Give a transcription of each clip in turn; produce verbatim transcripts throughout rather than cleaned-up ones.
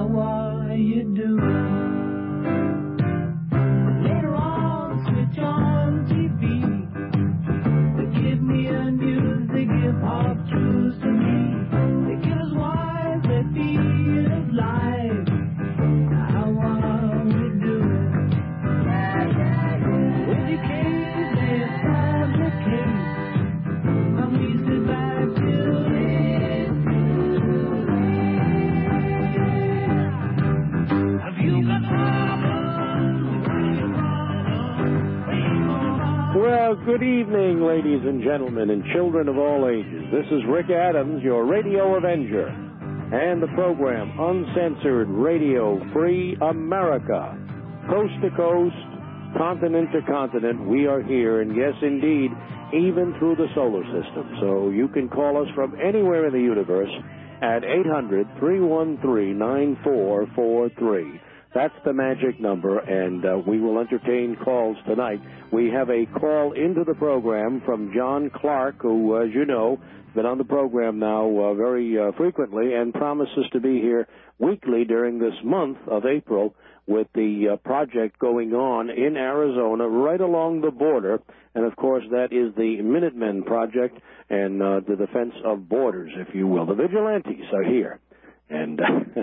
How are you doing? Later on, switch on T V. They give me a news, they give hard truths to me. They give us wise, they feed us lies. How are we doing? With your case, they establish case. And we sit back till it's too late. Have you got problems? Well, good evening, ladies and gentlemen, and children of all ages. This is Rick Adams, your Radio Avenger, and the program Uncensored Radio Free America. Coast to coast, continent to continent, we are here, and yes, indeed, even through the solar system. So you can call us from anywhere in the universe at eight hundred, three one three, nine four four three. That's the magic number, and uh, we will entertain calls tonight. We have a call into the program from John Clark, who, as you know, has been on the program now uh, very uh, frequently and promises to be here weekly during this month of April with the uh, project going on in Arizona right along the border. And, of course, that is the Minutemen Project and uh, the defense of borders, if you will. The vigilantes are here. And,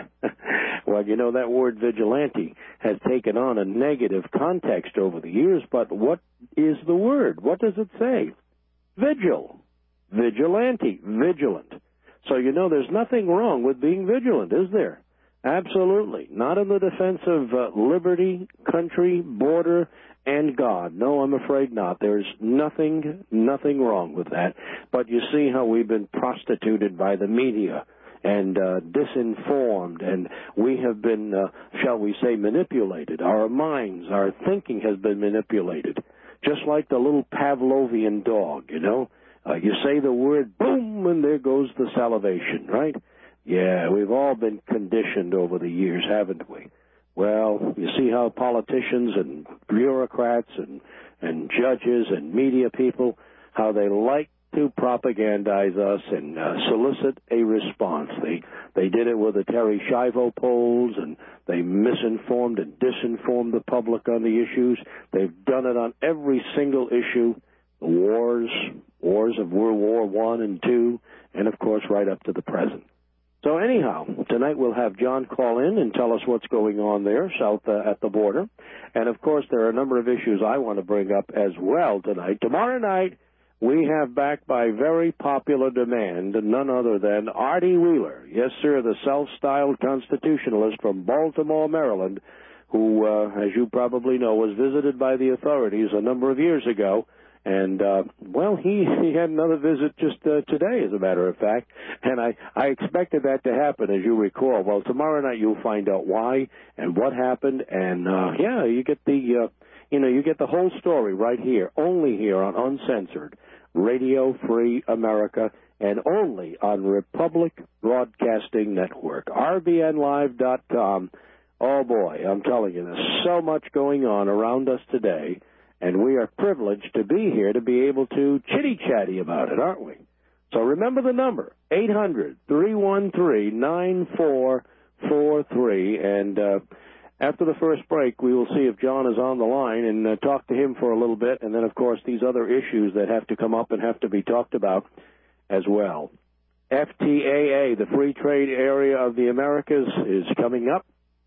well, you know, that word vigilante has taken on a negative context over the years, but what is the word? What does it say? Vigil. Vigilante. Vigilant. So, you know, there's nothing wrong with being vigilant, is there? Absolutely. Not in the defense of uh, liberty, country, border, and God. No, I'm afraid not. There's nothing, nothing wrong with that. But you see how we've been prostituted by the media and uh, disinformed, and we have been, uh, shall we say, manipulated. Our minds, our thinking has been manipulated, just like the little Pavlovian dog, you know. Uh, you say the word, boom, and there goes the salivation, right? Yeah, we've all been conditioned over the years, haven't we? Well, you see how politicians and bureaucrats and, and judges and media people, how they like to propagandize us and uh, solicit a response. They they did it with the Terry Schiavo polls, and they misinformed and disinformed the public on the issues. They've done it on every single issue, the wars, wars of World War One and Two, and, of course, right up to the present. So anyhow, tonight we'll have John call in and tell us what's going on there south uh, at the border. And, of course, there are a number of issues I want to bring up as well tonight. Tomorrow night, we have back by very popular demand none other than Artie Wheeler. Yes, sir, the self-styled constitutionalist from Baltimore, Maryland, who, uh, as you probably know, was visited by the authorities a number of years ago. And, uh, well, he, he had another visit just uh, today, as a matter of fact. And I, I expected that to happen, as you recall. Well, tomorrow night you'll find out why and what happened. And, uh, yeah, you get the, uh, you know, you get the whole story right here, only here on Uncensored Radio Free America, and only on Republic Broadcasting Network, R B N live dot com. Oh, boy, I'm telling you, there's so much going on around us today, and we are privileged to be here to be able to chitty-chatty about it, aren't we? So remember the number, eight hundred, three one three, nine four four three, and uh, after the first break, we will see if John is on the line and uh, talk to him for a little bit, and then, of course, these other issues that have to come up and have to be talked about as well. F T A A, the Free Trade Area of the Americas, is coming up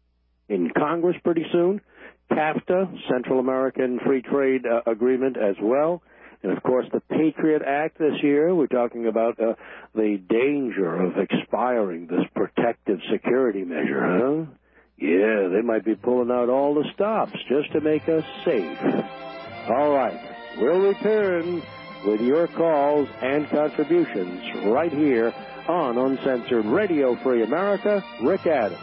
in Congress pretty soon. CAFTA, Central American Free Trade uh, Agreement as well. And, of course, the Patriot Act this year. We're talking about uh, the danger of expiring this protective security measure, huh? Yeah, they might be pulling out all the stops just to make us safe. All right, we'll return with your calls and contributions right here on Uncensored Radio Free America. Rick Adams.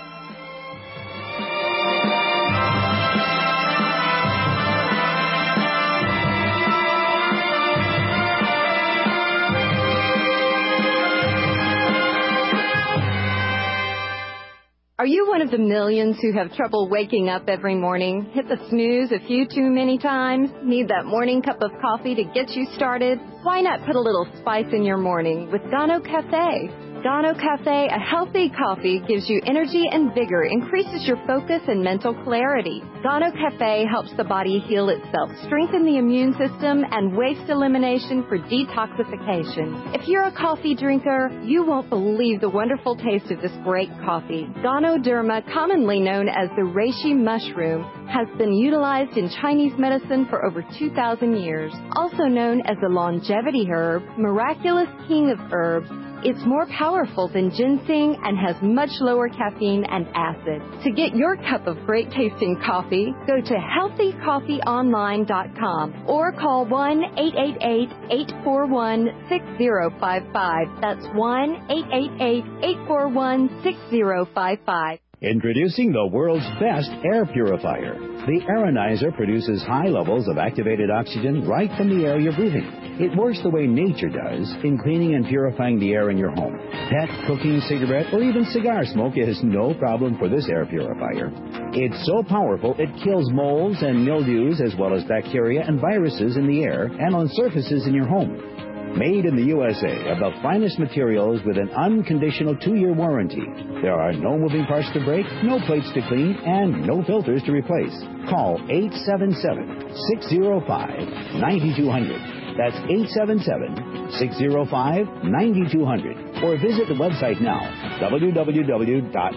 Are you one of the millions who have trouble waking up every morning? Hit the snooze a few too many times? Need that morning cup of coffee to get you started? Why not put a little spice in your morning with Gano Cafe? Gano Cafe, a healthy coffee, gives you energy and vigor, increases your focus and mental clarity. Gano Cafe helps the body heal itself, strengthen the immune system, and waste elimination for detoxification. If you're a coffee drinker, you won't believe the wonderful taste of this great coffee. Ganoderma, commonly known as the reishi mushroom, has been utilized in Chinese medicine for over two thousand years. Also known as the longevity herb, miraculous king of herbs, it's more powerful than ginseng and has much lower caffeine and acid. To get your cup of great tasting coffee, go to healthy coffee online dot com or call one eight eight eight, eight four one, six zero five five. That's one eight eight eight, eight four one, six zero five five. Introducing the world's best air purifier. The Aeronizer produces high levels of activated oxygen right from the air you're breathing. It works the way nature does in cleaning and purifying the air in your home. Pet, cooking, cigarette, or even cigar smoke is no problem for this air purifier. It's so powerful it kills molds and mildews as well as bacteria and viruses in the air and on surfaces in your home. Made in the U S A of the finest materials with an unconditional two-year warranty. There are no moving parts to break, no plates to clean, and no filters to replace. Call eight seven seven, six zero five, nine two zero zero. That's eight seven seven, six zero five, nine two zero zero. Or visit the website now, w w w dot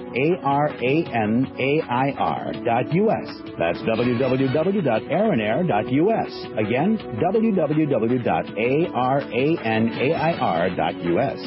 aranair dot u s. That's w w w dot aranair dot u s. Again, w w w dot aranair dot u s.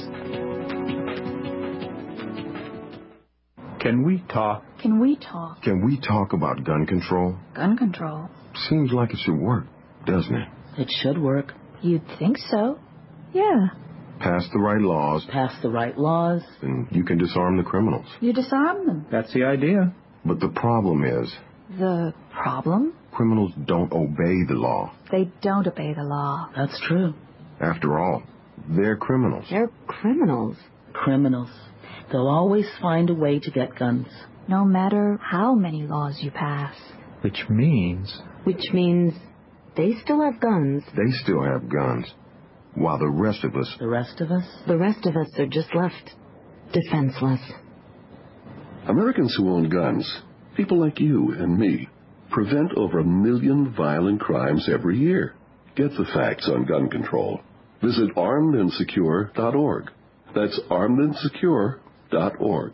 Can we talk? Can we talk? Can we talk about gun control? Gun control? Seems like it should work, doesn't it? It should work. You'd think so. Yeah. Pass the right laws. Pass the right laws. And you can disarm the criminals. You disarm them. That's the idea. But the problem is... The problem? Criminals don't obey the law. They don't obey the law. That's true. After all, they're criminals. They're criminals. Criminals. They'll always find a way to get guns. No matter how many laws you pass. Which means... Which means they still have guns. They still have guns. While the rest of us... The rest of us? The rest of us are just left defenseless. Americans who own guns, people like you and me, prevent over a million violent crimes every year. Get the facts on gun control. Visit armed and secure dot org. That's armed and secure dot org.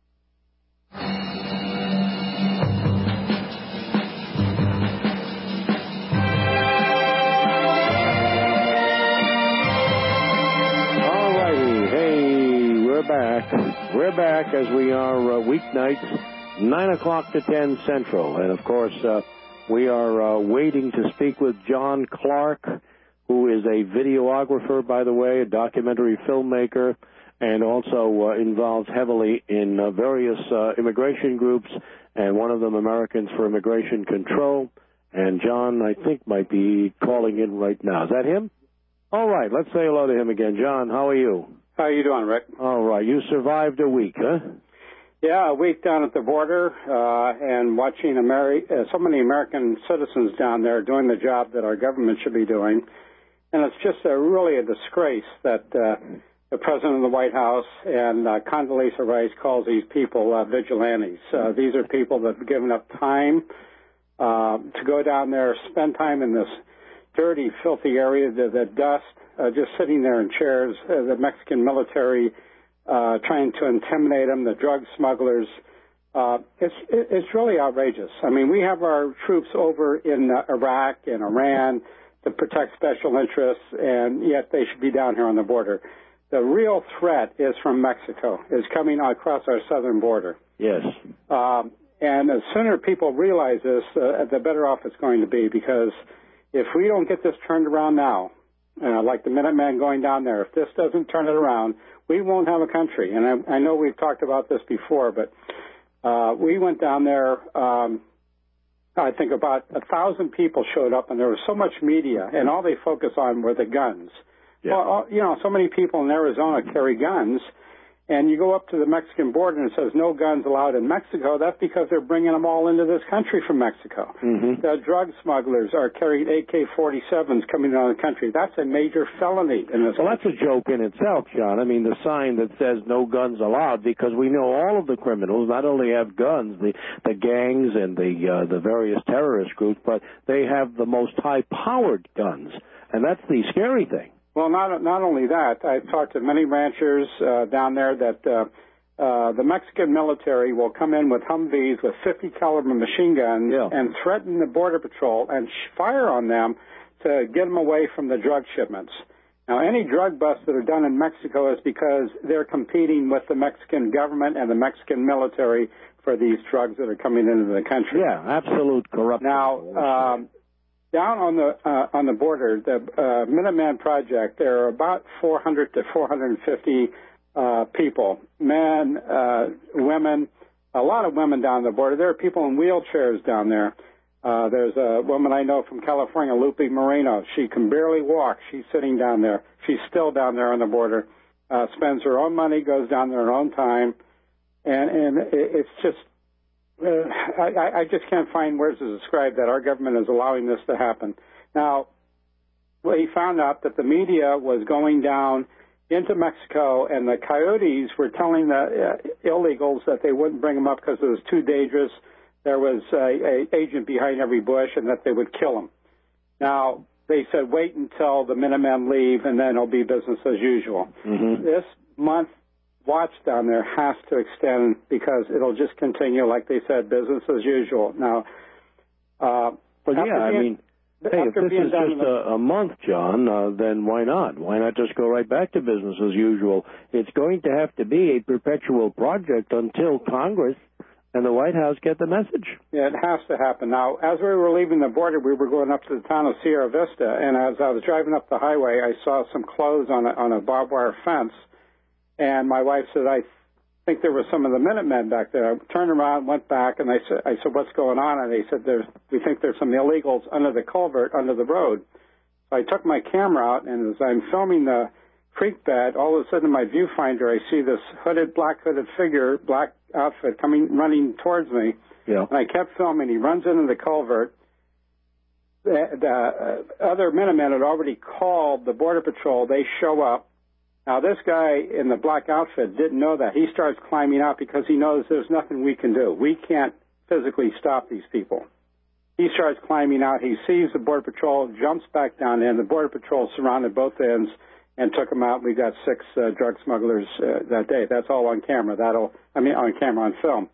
Back. We're back as we are uh, weeknights, nine o'clock to ten Central. And, of course, uh, we are uh, waiting to speak with John Clark, who is a videographer, by the way, a documentary filmmaker, and also uh, involved heavily in uh, various uh, immigration groups, and one of them Americans for Immigration Control. And John, I think, might be calling in right now. Is that him? All right, let's say hello to him again. John, how are you? How you doing, Rick? All right. You survived a week, huh? Yeah, a week down at the border uh, and watching Ameri- uh, so many American citizens down there doing the job that our government should be doing. And it's just a, really a disgrace that uh, the President of the White House and uh, Condoleezza Rice calls these people uh, vigilantes. Uh, these are people that have given up time uh, to go down there, spend time in this dirty, filthy area, the, the dust, uh, just sitting there in chairs, uh, the Mexican military uh, trying to intimidate them, the drug smugglers. Uh, it's, it's really outrageous. I mean, we have our troops over in uh, Iraq and Iran to protect special interests, and yet they should be down here on the border. The real threat is from Mexico, is coming across our southern border. Yes. Um, and the sooner people realize this, uh, the better off it's going to be, because if we don't get this turned around now, uh, like the Minutemen going down there, if this doesn't turn it around, we won't have a country. And I, I know we've talked about this before, but uh, we went down there, um, I think about a thousand people showed up, and there was so much media, and all they focused on were the guns. Yeah. Well, you know, so many people in Arizona carry guns, and you go up to the Mexican border and it says no guns allowed in Mexico, that's because they're bringing them all into this country from Mexico. Mm-hmm. The drug smugglers are carrying A K forty-sevens coming out of the country. That's a major felony in this Well, country. that's a joke in itself, John. I mean, the sign that says no guns allowed, because we know all of the criminals not only have guns, the, the gangs and the, uh, the various terrorist groups, but they have the most high-powered guns, and that's the scary thing. Well, not not only that, I've talked to many ranchers uh, down there that uh, uh, the Mexican military will come in with Humvees with fifty caliber machine guns yeah. and threaten the Border Patrol and sh- fire on them to get them away from the drug shipments. Now, any drug busts that are done in Mexico is because they're competing with the Mexican government and the Mexican military for these drugs that are coming into the country. Yeah, absolute corruption. Now, um, down on the uh, on the border, the uh, Minuteman Project, there are about four hundred to four hundred fifty uh, people, men, uh, women, a lot of women down the border. There are people in wheelchairs down there. Uh, there's a woman I know from California, Lupe Moreno. She can barely walk. She's sitting down there. She's still down there on the border. Uh, spends her own money, goes down there her own time, and and it's just. Uh, I, I just can't find words to describe that our government is allowing this to happen. Now, we found out that the media was going down into Mexico, and the coyotes were telling the uh, illegals that they wouldn't bring them up because it was too dangerous. There was a, a agent behind every bush, and that they would kill them. Now, they said wait until the Minutemen leave, and then it'll be business as usual. Mm-hmm. This month, watch down there has to extend because it'll just continue, like they said, business as usual. Now, uh, but yeah, I mean, hey, if this is just a, a month, John, uh, then why not? Why not just go right back to business as usual? It's going to have to be a perpetual project until Congress and the White House get the message. Yeah, it has to happen. Now, as we were leaving the border, we were going up to the town of Sierra Vista, and as I was driving up the highway, I saw some clothes on a, on a barbed wire fence. And my wife said, I think there were some of the Minutemen back there. I turned around, went back, and I said, I said, what's going on? And they said, there's, we think there's some illegals under the culvert, under the road. So I took my camera out, and as I'm filming the creek bed, all of a sudden in my viewfinder, I see this hooded, black hooded figure, black outfit, coming, running towards me. Yeah. And I kept filming. He runs into the culvert. The, the uh, other Minutemen had already called the Border Patrol. They show up. Now, this guy in the black outfit didn't know that. He starts climbing out because he knows there's nothing we can do. We can't physically stop these people. He starts climbing out. He sees the Border Patrol, jumps back down in. The Border Patrol surrounded both ends and took him out. We got six uh, drug smugglers uh, that day. That's all on camera. That'll, I mean, on camera, on film.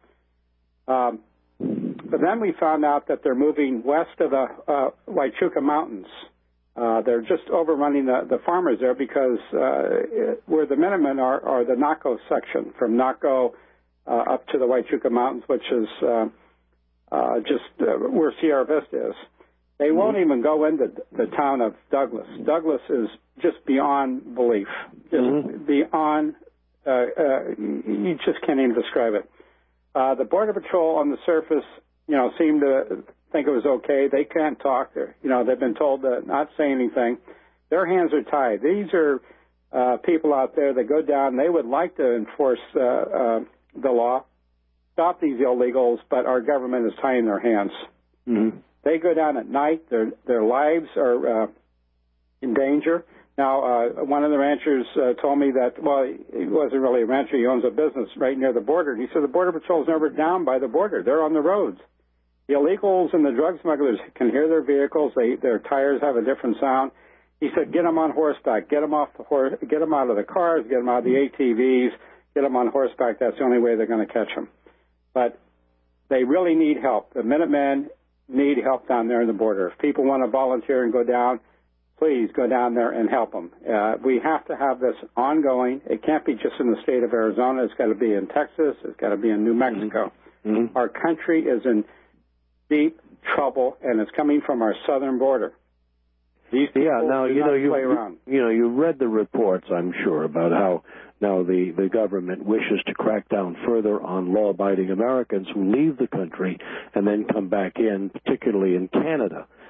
Um, but then we found out that they're moving west of the uh, Huaychuca Mountains. Uh, they're just overrunning the, the farmers there because uh, where the Minutemen are, are the Naco section, from Naco uh, up to the Huaychuca Mountains, which is uh, uh, just uh, where Sierra Vista is. They won't even go into the town of Douglas. Douglas is just beyond belief, just mm-hmm. beyond, uh, uh, you just can't even describe it. Uh, the Border Patrol on the surface, you know, seemed to think it was okay. They can't talk. They're, you know, they've been told to not say anything. Their hands are tied. These are uh, people out there that go down. They would like to enforce uh, uh, the law, stop these illegals, but our government is tying their hands. Mm-hmm. They go down at night. Their their lives are uh, in danger. Now, uh, one of the ranchers uh, told me that, well, he wasn't really a rancher. He owns a business right near the border. And he said the Border Patrol is never down by the border. They're on the roads. The illegals and the drug smugglers can hear their vehicles. They, their tires have a different sound. He said, get them on horseback. Get them off the horse. Get them out of the cars. Get them out of the A T Vs. Get them on horseback. That's the only way they're going to catch them. But they really need help. The Minutemen need help down there in the border. If people want to volunteer and go down, please go down there and help them. Uh, we have to have this ongoing. It can't be just in the state of Arizona. It's got to be in Texas. It's got to be in New Mexico. Mm-hmm. Our country is in deep trouble, and it's coming from our southern border. These people yeah, now, do you not know, you, play around. You, you know, you read the reports, I'm sure, about how now the, the government wishes to crack down further on law-abiding Americans who leave the country and then come back in, particularly in Canada.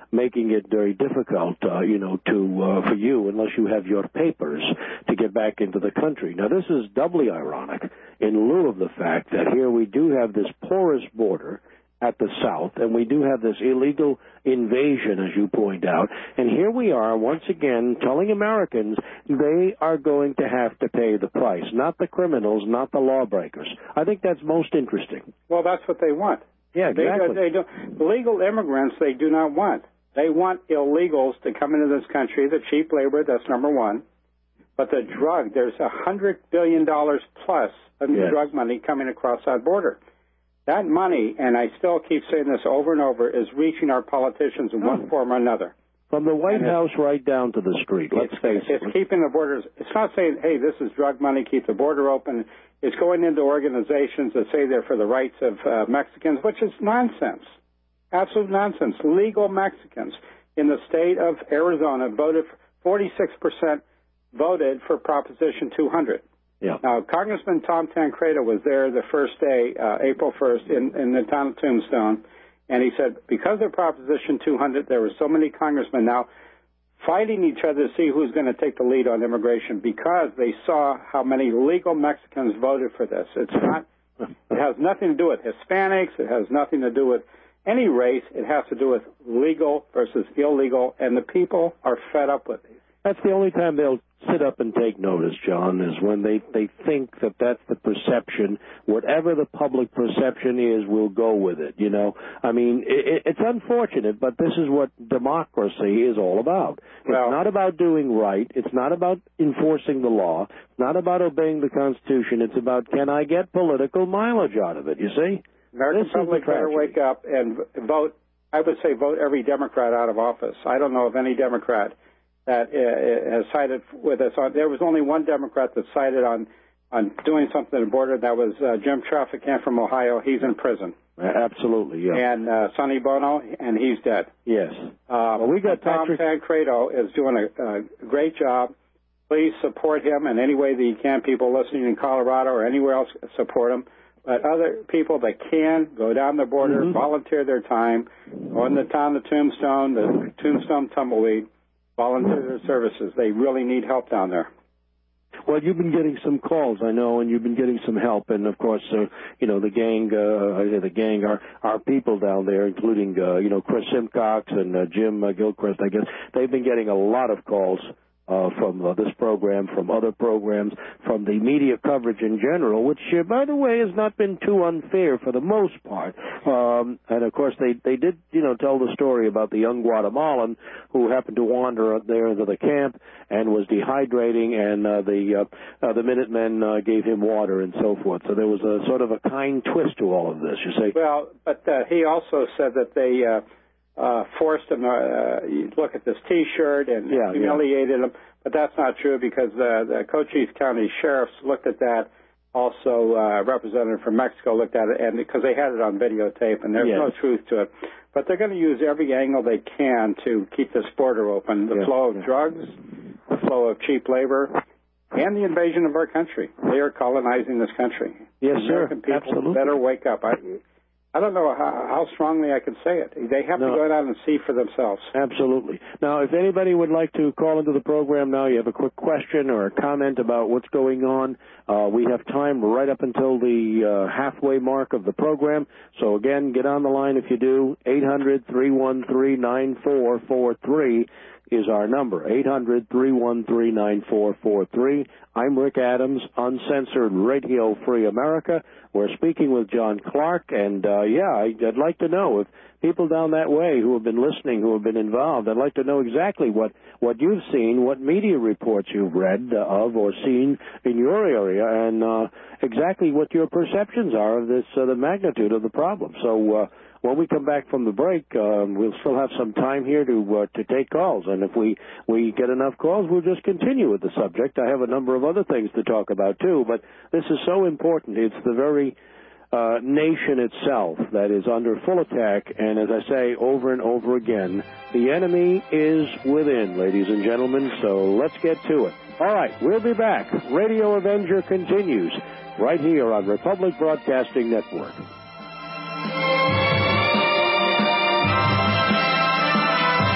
making it very difficult, uh, you know, to uh, for you unless you have your papers to get back into the country. Now, this is doubly ironic in lieu of the fact that here we do have this porous border at the south, and we do have this illegal invasion, as you point out. And here we are, once again, telling Americans they are going to have to pay the price, not the criminals, not the lawbreakers. I think that's most interesting. Well, that's what they want. Yeah, exactly. They, they don't, legal immigrants, they do not want. They want illegals to come into this country, the cheap labor, that's number one. But the drug, there's a hundred billion dollars plus of yes. drug money coming across that border. That money, and I still keep saying this over and over, is reaching our politicians in one form or another. From the White House right down to the street, let's face it. It's keeping the borders. It's not saying, hey, this is drug money, keep the border open. It's going into organizations that say they're for the rights of uh, Mexicans, which is nonsense. Absolute nonsense. Legal Mexicans in the state of Arizona voted, forty-six percent voted for Proposition two hundred. Yeah. Now, Congressman Tom Tancredo was there the first day, uh, April first, in, in the town of Tombstone, and he said because of Proposition two hundred, there were so many congressmen now fighting each other to see who's going to take the lead on immigration because they saw how many legal Mexicans voted for this. It's not. It has nothing to do with Hispanics. It has nothing to do with any race. It has to do with legal versus illegal, and the people are fed up with it. That's the only time they'll sit up and take notice, John, is when they, they think that that's the perception. Whatever the public perception is, we'll go with it, you know. I mean, it, it's unfortunate, but this is what democracy is all about. Well, it's not about doing right. It's not about enforcing the law. It's not about obeying the Constitution. It's about, can I get political mileage out of it, you see? American this public better wake up and vote. I would say vote every Democrat out of office. I don't know of any Democrat that uh, has sided with us. On, there was only one Democrat that sided on, on doing something at the border. That was uh, Jim Traficant from Ohio. He's in prison. Absolutely, yeah. And uh, Sonny Bono, and he's dead. Yes. Uh, well, we got Tom Patrick... Tancredo is doing a, a great job. Please support him in any way that you can. People listening in Colorado or anywhere else, support him. But other people that can, go down the border, mm-hmm. volunteer their time, go in the town of Tombstone, the Tombstone Tumbleweed, volunteer their services. They really need help down there. Well, you've been getting some calls, I know, and you've been getting some help. And, of course, uh, you know, the gang, uh, the gang, our, our people down there, including, uh, you know, Chris Simcox and uh, Jim uh, Gilchrist, I guess, they've been getting a lot of calls uh, from uh, this program, from other programs, from the media coverage in general, which, uh, by the way, has not been too unfair for the most part. Um, and, of course, they, they did, you know, tell the story about the young Guatemalan who happened to wander up there into the camp and was dehydrating, and uh, the uh, uh, the Minutemen uh, gave him water and so forth. So there was a sort of a kind twist to all of this, you see. Well, but uh, he also said that they uh, uh, forced him, uh, you look at this T-shirt and yeah, humiliated yeah. him. But that's not true because uh, the Cochise County sheriffs looked at that. Also, uh, a representative from Mexico looked at it, and because they had it on videotape, and there's yes. no truth to it. But they're going to use every angle they can to keep this border open. The yes. flow of drugs, the flow of cheap labor, and the invasion of our country. They are colonizing this country. Yes, American sir. people Absolutely. better wake up. I, I don't know how, how strongly I can say it. They have no. to go down and see for themselves. Absolutely. Now, if anybody would like to call into the program now, you have a quick question or a comment about what's going on, uh, we have time right up until the uh, halfway mark of the program. So, again, get on the line if you do. eight hundred, three one three, nine four four three is our number, eight hundred, three one three, nine four four three. I'm Rick Adams, Uncensored Radio Free America. We're speaking with John Clark, and, uh, yeah, I'd like to know if people down that way who have been listening, who have been involved, I'd like to know exactly what, what you've seen, what media reports you've read uh, of or seen in your area, and uh, exactly what your perceptions are of this, uh, the magnitude of the problem. So, uh, when we come back from the break, um, we'll still have some time here to uh, to take calls, and if we, we get enough calls, we'll just continue with the subject. I have a number of other things to talk about, too, but this is so important. It's the very uh, nation itself that is under full attack, and as I say over and over again, the enemy is within, ladies and gentlemen, so let's get to it. All right, we'll be back. Radio Avenger continues right here on Republic Broadcasting Network.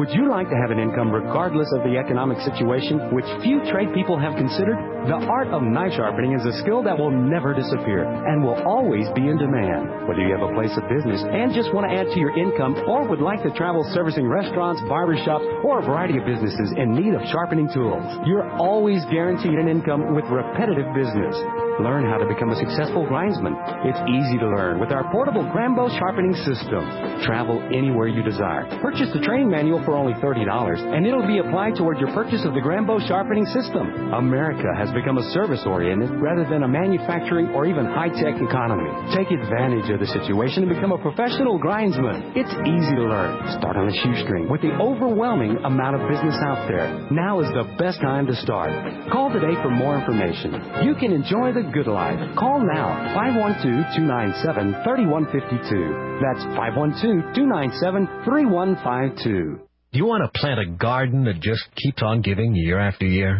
Would you like to have an income regardless of the economic situation, which few trade people have considered? The art of knife sharpening is a skill that will never disappear and will always be in demand. Whether you have a place of business and just want to add to your income or would like to travel servicing restaurants, barbershops, or a variety of businesses in need of sharpening tools, you're always guaranteed an income with repetitive business. Learn how to become a successful grindsman. It's easy to learn with our portable Grambo sharpening system. Travel anywhere you desire. Purchase the training manual for only thirty dollars, and it'll be applied toward your purchase of the Grambo sharpening system. America has become a service-oriented rather than a manufacturing or even high-tech economy. Take advantage of the situation and become a professional grindsman. It's easy to learn. Start on a shoestring with the overwhelming amount of business out there. Now is the best time to start. Call today for more information. You can enjoy the good life. Call now, five one two, two nine seven, three one five two. That's five one two, two nine seven, three one five two. Do you want to plant a garden that just keeps on giving year after year?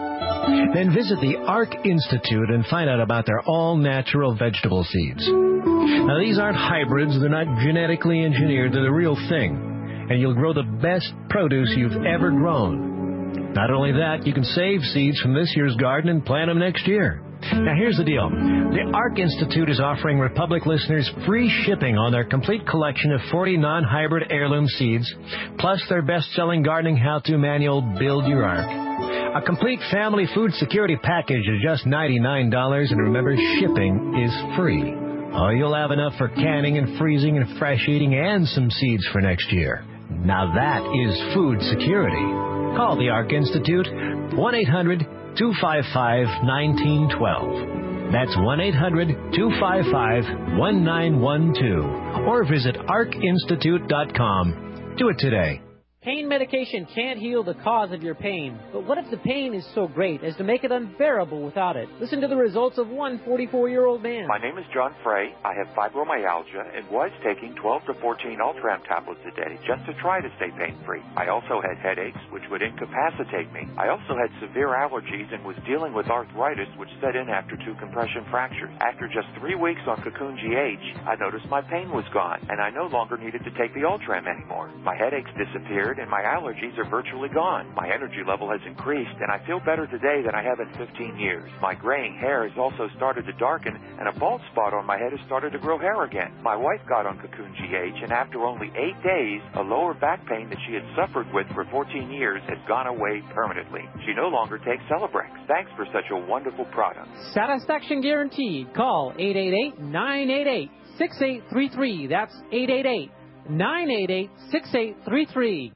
Then visit the ARC Institute and find out about their all-natural vegetable seeds. Now, these aren't hybrids. They're not genetically engineered. They're the real thing. And you'll grow the best produce you've ever grown. Not only that, you can save seeds from this year's garden and plant them next year. Now, here's the deal. The ARC Institute is offering Republic listeners free shipping on their complete collection of forty non-hybrid heirloom seeds, plus their best-selling gardening how-to manual, Build Your Ark. A complete family food security package is just ninety-nine dollars, and remember, shipping is free. Oh, you'll have enough for canning and freezing and fresh eating and some seeds for next year. Now that is food security. Call the ARC Institute, one eight hundred, two five five, one nine one two. That's one eight hundred, two five five, one nine one two. Or visit arc institute dot com. Do it today. Pain medication can't heal the cause of your pain. But what if the pain is so great as to make it unbearable without it? Listen to the results of one forty-four-year-old man. My name is John Frey. I have fibromyalgia and was taking twelve to fourteen Ultram tablets a day just to try to stay pain-free. I also had headaches, which would incapacitate me. I also had severe allergies and was dealing with arthritis, which set in after two compression fractures. After just three weeks on Cocoon G H, I noticed my pain was gone, and I no longer needed to take the Ultram anymore. My headaches disappeared, and my allergies are virtually gone. My energy level has increased, and I feel better today than I have in fifteen years. My graying hair has also started to darken, and a bald spot on my head has started to grow hair again. My wife got on Cocoon G H, and after only eight days, a lower back pain that she had suffered with for fourteen years has gone away permanently. She no longer takes Celebrex. Thanks for such a wonderful product. Satisfaction guaranteed. Call eight eight eight, nine eight eight, six eight three three. That's eight eight eight, nine eight eight, six eight three three.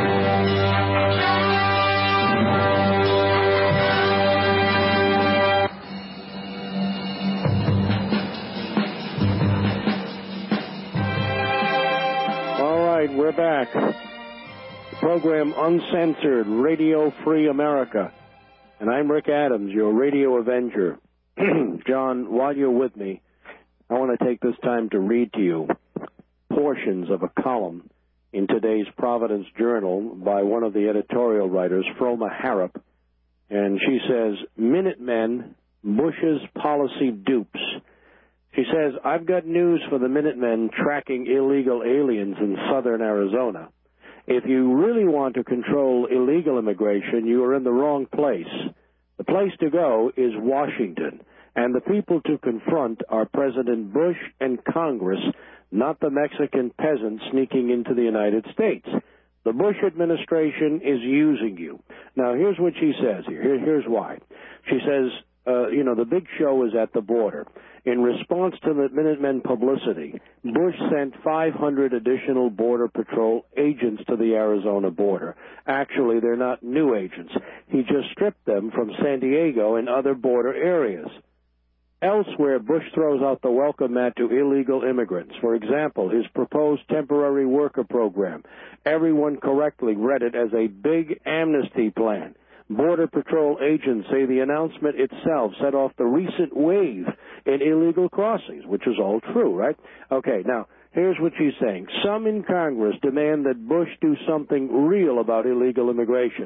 All right, we're back. The program Uncensored, Radio Free America. And I'm Rick Adams, your radio avenger. John, while you're with me, I want to take this time to read to you portions of a column in today's Providence Journal by one of the editorial writers, Froma Harrop. And she says, Minutemen, Bush's policy dupes. She says, I've got news for the Minutemen tracking illegal aliens in southern Arizona. If you really want to control illegal immigration, you are in the wrong place. The place to go is Washington, and the people to confront are President Bush and Congress, not the Mexican peasants sneaking into the United States. The Bush administration is using you. Now, here's what she says here. here here's why. She says, uh, you know, the big show is at the border. In response to the Minutemen publicity, Bush sent five hundred additional Border Patrol agents to the Arizona border. Actually, they're not new agents. He just stripped them from San Diego and other border areas. Elsewhere, Bush throws out the welcome mat to illegal immigrants. For example, his proposed temporary worker program. Everyone correctly read it as a big amnesty plan. Border Patrol agents say the announcement itself set off the recent wave in illegal crossings, which is all true, right? Okay, now, here's what she's saying. Some in Congress demand that Bush do something real about illegal immigration.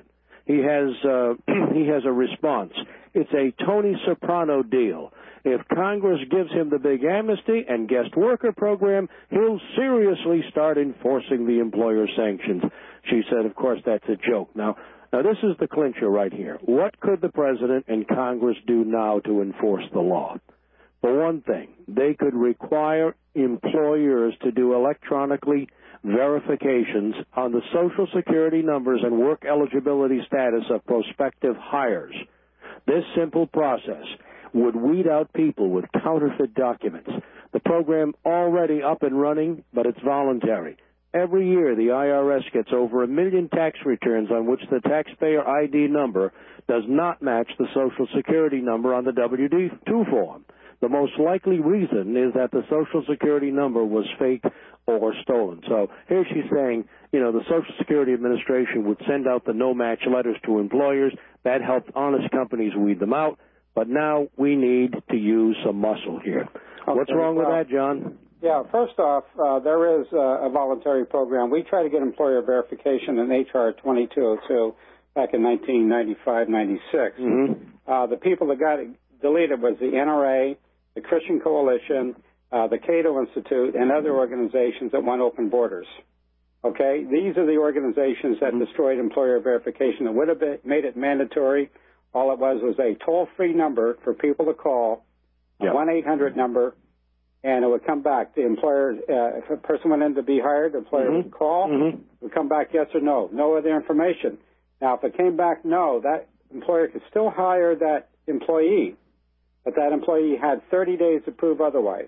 he has uh, he has a response. It's a Tony Soprano deal. If Congress gives him the big amnesty and guest worker program, he'll seriously start enforcing the employer sanctions. She said, of course, that's a joke. Now, now this is the clincher right here. What could the president and Congress do now to enforce the law? For one thing, they could require employers to do electronically verifications on the Social Security numbers and work eligibility status of prospective hires. This simple process would weed out people with counterfeit documents. The program already up and running, but it's voluntary. Every year, the I R S gets over a million tax returns on which the taxpayer I D number does not match the Social Security number on the W two form. The most likely reason is that the Social Security number was fake or stolen. So here she's saying, you know, the Social Security Administration would send out the no-match letters to employers. That helped honest companies weed them out. But now we need to use some muscle here. Okay, What's wrong well, with that, John? Yeah, first off, uh, there is a, a voluntary program. We tried to get employer verification in H R twenty-two oh two back in nineteen ninety-five ninety-six. Mm-hmm. Uh, the people that got it deleted was the N R A, the Christian Coalition, uh, the Cato Institute, and other organizations that want open borders. Okay? These are the organizations that mm-hmm. destroyed employer verification. It would have been, made it mandatory. All it was was a toll-free number for people to call, a one eight hundred number, and it would come back. The employer, uh, if a person went in to be hired, the employer mm-hmm. would call, mm-hmm. it would come back yes or no, no other information. Now, if it came back no, that employer could still hire that employee, but that employee had thirty days to prove otherwise.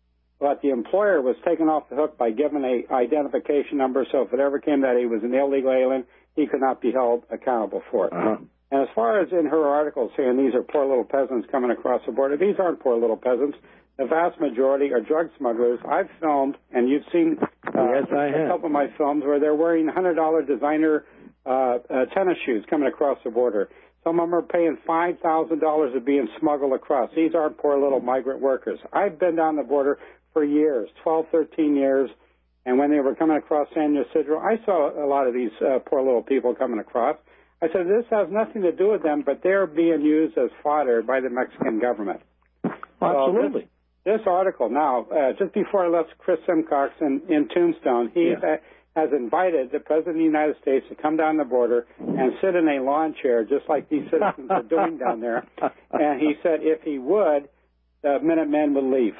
But the employer was taken off the hook by giving a identification number, so if it ever came that he was an illegal alien, he could not be held accountable for it. Uh-huh. And as far as in her article saying these are poor little peasants coming across the border, these aren't poor little peasants. The vast majority are drug smugglers. I've filmed, and you've seen uh, yes, I a have. couple of my films where they're wearing one hundred dollar designer uh, uh, tennis shoes coming across the border. Some of them are paying five thousand dollars of being smuggled across. These aren't poor little migrant workers. I've been down the border for years, twelve, thirteen years, and when they were coming across San Ysidro, I saw a lot of these uh, poor little people coming across. I said, this has nothing to do with them, but they're being used as fodder by the Mexican government. Absolutely. So this, this article, now, uh, just before I left Chris Simcox in, in Tombstone, he yeah. ha- has invited the President of the United States to come down the border and sit in a lawn chair, just like these citizens are doing down there. And he said if he would, the Minutemen would leave.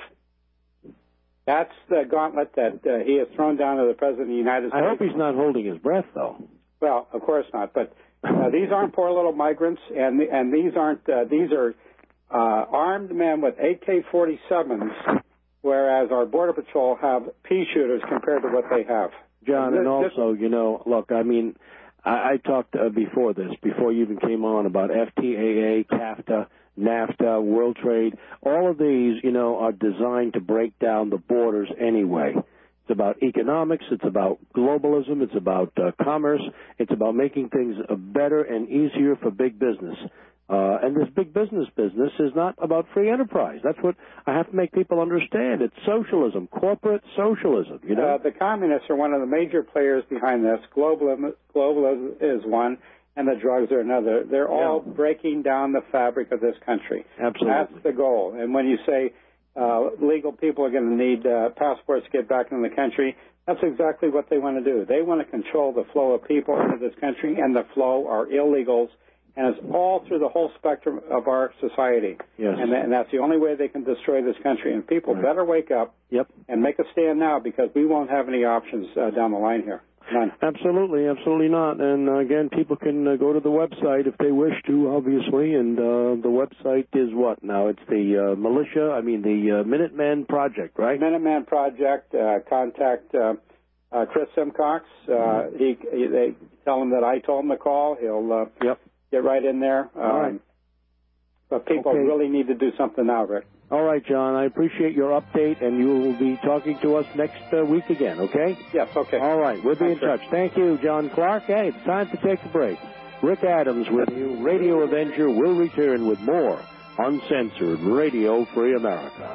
That's the gauntlet that uh, he has thrown down to the President of the United States. I hope he's not holding his breath, though. Well, of course not, but Uh, these aren't poor little migrants, and and these aren't uh, these are uh, armed men with A K forty-sevens, whereas our Border Patrol have pea shooters compared to what they have. John, and, and also, you know, look, I mean, I, I talked uh, before this, before you even came on, about F T A A, CAFTA, NAFTA, World Trade. All of these, you know, are designed to break down the borders anyway. It's about economics. It's about globalism. It's about uh, commerce. It's about making things uh, better and easier for big business. Uh, and this big business business is not about free enterprise. That's what I have to make people understand. It's socialism, corporate socialism. You know, uh, the communists are one of the major players behind this. Globalism, globalism is one, and the drugs are another. They're all yeah. breaking down the fabric of this country. Absolutely, that's the goal. And when you say Uh, legal people are going to need uh, passports to get back into the country, that's exactly what they want to do. They want to control the flow of people into this country, and the flow are illegals, and it's all through the whole spectrum of our society. Yes. And, th- and that's the only way they can destroy this country. And people right. better wake up yep. and make a stand now, because we won't have any options uh, down the line here. None. Absolutely, absolutely not. And uh, again, people can uh, go to the website if they wish to, obviously. And uh, the website is what now? It's the uh, militia, I mean the uh, Minuteman Project, right? Minuteman Project. Uh, contact uh, uh, Chris Simcox. Uh, he, he, they tell him that I told him to call. He'll uh, yep. get right in there. Um, All right. But people okay. really need to do something now, Rick. All right, John. I appreciate your update, and you will be talking to us next uh, week again, okay? Yes, okay. All right. We'll be Thanks, in touch. Rick. Thank you, John Clark. Hey, it's time to take a break. Rick Adams with you. Radio Avenger will return with more Uncensored Radio Free America.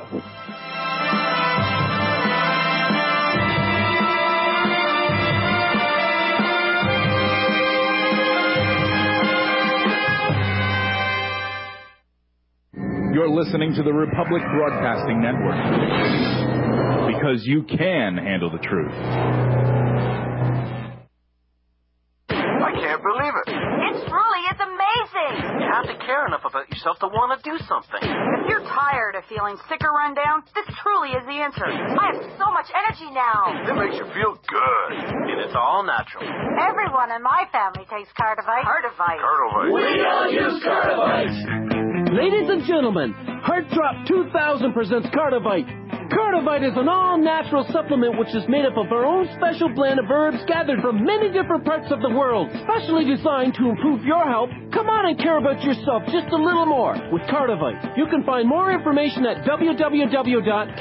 listening to the Republic Broadcasting Network. Because you can handle the truth. I can't believe it. It's truly, it's amazing. You have to care enough about yourself to want to do something. If you're tired of feeling sick or run down, this truly is the answer. I have so much energy now. It makes you feel good. And it's all natural. Everyone in my family takes Cardivite. Cardivite. Cardivite. We all use Cardivite. Ladies and gentlemen, Heart Drop two thousand presents Cardivite. Cardivite is an all-natural supplement which is made up of our own special blend of herbs gathered from many different parts of the world, specially designed to improve your health. Come on and care about yourself just a little more with Cardivite. You can find more information at w w w dot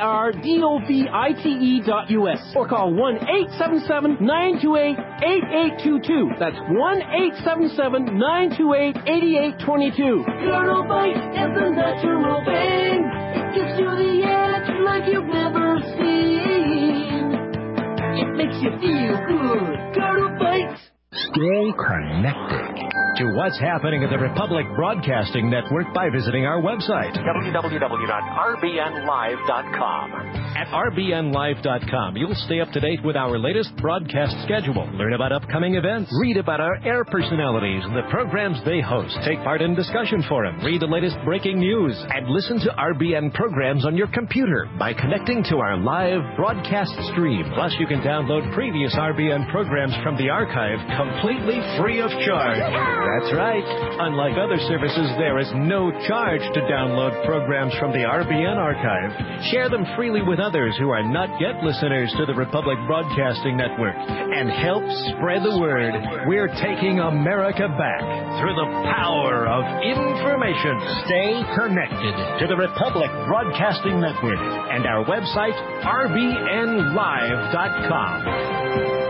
cardovite dot u s or call one eight seven seven, nine two eight, eight eight two two. That's one eight seven seven, nine two eight, eight eight two two. Cardivite is a natural thing. It gives you the edge like you've never seen. It makes you feel good. Cardivite. Stay connected to what's happening at the Republic Broadcasting Network by visiting our website, w w w dot r b n live dot com. At r b n live dot com, you'll stay up to date with our latest broadcast schedule, learn about upcoming events, read about our air personalities and the programs they host, take part in discussion forums, read the latest breaking news, and listen to R B N programs on your computer by connecting to our live broadcast stream. Plus, you can download previous R B N programs from the archive completely free of charge. That's right. Unlike other services, there is no charge to download programs from the R B N archive. Share them freely with others who are not yet listeners to the Republic Broadcasting Network and help spread the word. We're taking America back through the power of information. Stay connected to the Republic Broadcasting Network and our website, r b n live dot com.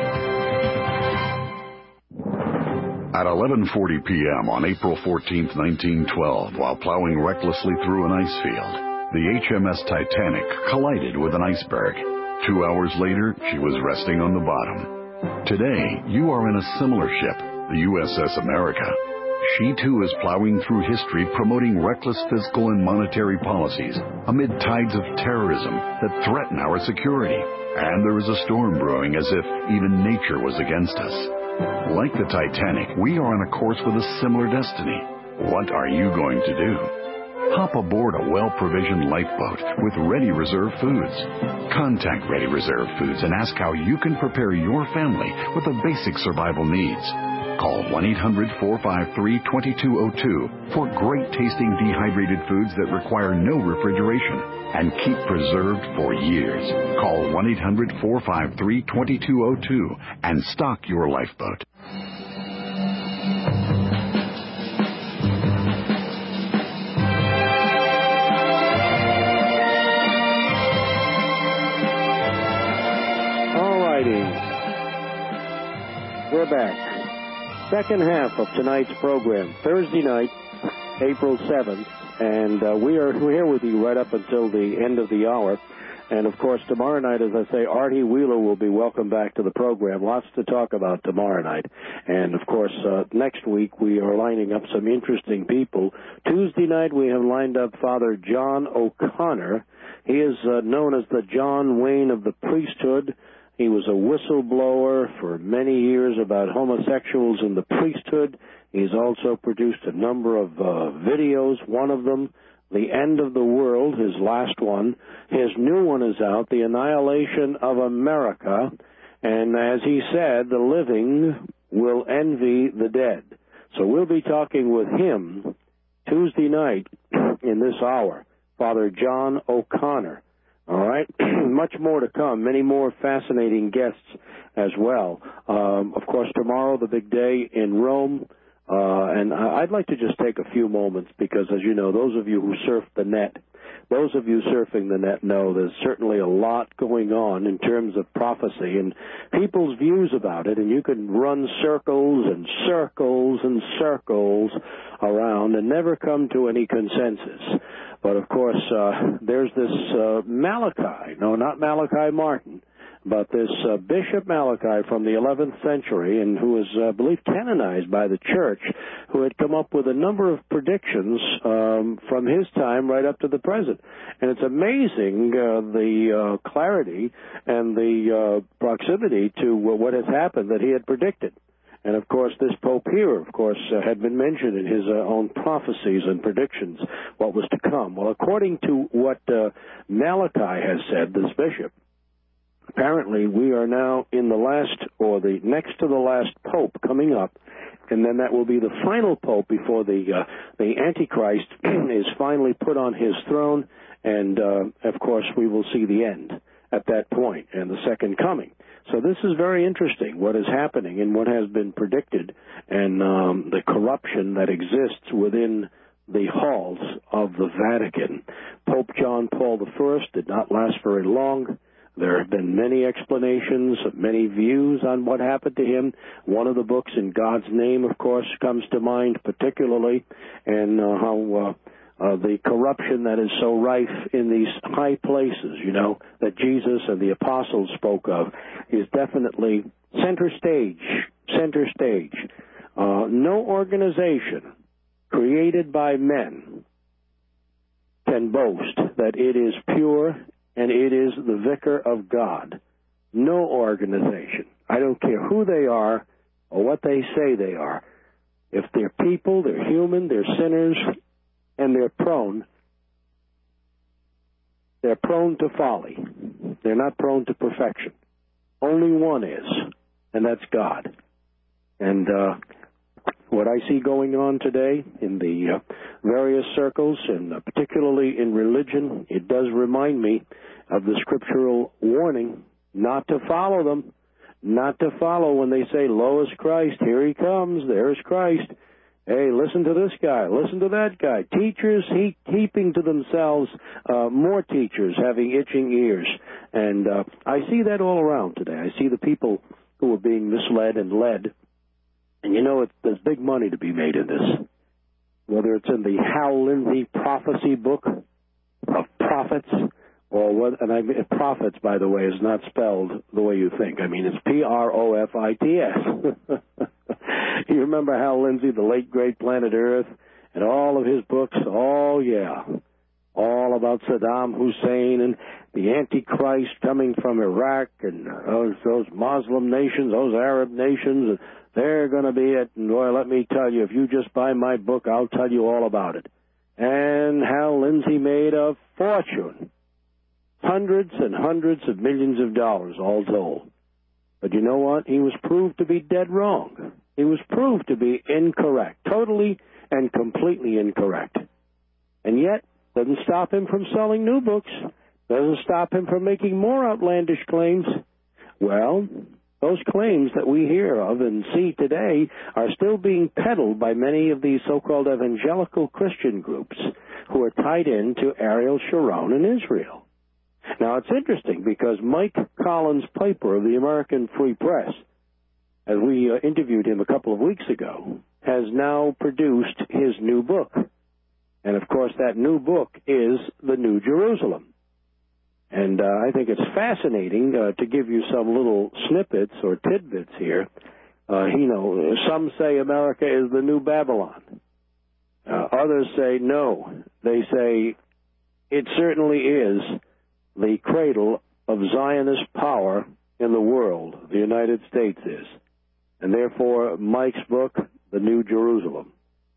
At eleven forty p.m. on April fourteenth, nineteen twelve, while plowing recklessly through an ice field, the H M S Titanic collided with an iceberg. Two hours later, she was resting on the bottom. Today, you are in a similar ship, the U S S America. She too is plowing through history, promoting reckless fiscal and monetary policies amid tides of terrorism that threaten our security. And there is a storm brewing as if even nature was against us. Like the Titanic, we are on a course with a similar destiny. What are you going to do? Hop aboard a well-provisioned lifeboat with Ready Reserve Foods. Contact Ready Reserve Foods and ask how you can prepare your family with the basic survival needs. Call one eight hundred, four five three, two two zero two for great-tasting dehydrated foods that require no refrigeration and keep preserved for years. Call one eight hundred, four five three, two two zero two and stock your lifeboat. All righty. We're back. Second half of tonight's program, Thursday night, April seventh, and uh, we are here with you right up until the end of the hour. And, of course, tomorrow night, as I say, Artie Wheeler will be welcome back to the program. Lots to talk about tomorrow night. And, of course, uh, next week we are lining up some interesting people. Tuesday night we have lined up Father John O'Connor. He is uh, known as the John Wayne of the priesthood. He was a whistleblower for many years about homosexuals in the priesthood. He's also produced a number of uh, videos, one of them, The End of the World, his last one. His new one is out, The Annihilation of America. And as he said, the living will envy the dead. So we'll be talking with him Tuesday night in this hour, Father John O'Connor. All right, much more to come, many more fascinating guests as well. Um, of course, tomorrow, the big day in Rome. Uh, and I'd like to just take a few moments because, as you know, those of you who surf the net, those of you surfing the net know there's certainly a lot going on in terms of prophecy and people's views about it, and you can run circles and circles and circles around and never come to any consensus. But, of course, uh, there's this uh, Malachi, no, not Malachi Martin, But this uh, Bishop Malachi from the eleventh century, and who was, uh, I believe, canonized by the church, who had come up with a number of predictions um, from his time right up to the present. And it's amazing uh, the uh, clarity and the uh, proximity to uh, what has happened that he had predicted. And, of course, this Pope here, of course, uh, had been mentioned in his uh, own prophecies and predictions what was to come. Well, according to what uh, Malachi has said, this bishop, apparently we are now in the last, or the next to the last Pope coming up, and then that will be the final Pope before the uh, the Antichrist is finally put on his throne, and, uh, of course, we will see the end at that point and the second coming. So this is very interesting, what is happening and what has been predicted, and um, the corruption that exists within the halls of the Vatican. Pope John Paul the First did not last very long. There have been many explanations, many views on what happened to him. One of the books, In God's Name, of course, comes to mind particularly, and uh, how uh, uh, the corruption that is so rife in these high places, you know, that Jesus and the apostles spoke of, is definitely center stage, center stage. Uh, no organization created by men can boast that it is pure and it is the vicar of God. No organization. I don't care who they are or what they say they are. If they're people, they're human, they're sinners, and they're prone, they're prone to folly. They're not prone to perfection. Only one is, and that's God. And uh, what I see going on today in the uh, various circles, and uh, particularly in religion, it does remind me of the scriptural warning not to follow them, not to follow when they say, lo is Christ, here he comes, there's Christ. Hey, listen to this guy, listen to that guy. Teachers he, heaping to themselves uh, more teachers having itching ears. And uh, I see that all around today. I see the people who are being misled and led. And you know, it, there's big money to be made in this. Whether it's in the Hal Lindsey prophecy book of prophets, or what, and I mean, prophets, by the way, is not spelled the way you think. I mean, it's P R O F I T S. You remember Hal Lindsey, the late great Planet Earth, and all of his books? Oh, yeah. All about Saddam Hussein and the Antichrist coming from Iraq and those, those Muslim nations, those Arab nations. They're going to be it. And, boy, let me tell you, if you just buy my book, I'll tell you all about it. And Hal Lindsey made a fortune. Hundreds and hundreds of millions of dollars, all told. But you know what? He was proved to be dead wrong. He was proved to be incorrect, totally and completely incorrect. And yet, doesn't stop him from selling new books, doesn't stop him from making more outlandish claims. Well, those claims that we hear of and see today are still being peddled by many of these so-called evangelical Christian groups who are tied in to Ariel Sharon in Israel. Now, it's interesting because Mike Collins Piper of the American Free Press, as we uh, interviewed him a couple of weeks ago, has now produced his new book. And, of course, that new book is The New Jerusalem. And uh, I think it's fascinating uh, to give you some little snippets or tidbits here. Uh, you know, some say America is the new Babylon. Uh, others say no. They say it certainly is the cradle of Zionist power in the world. The United States is. And therefore, Mike's book, The New Jerusalem.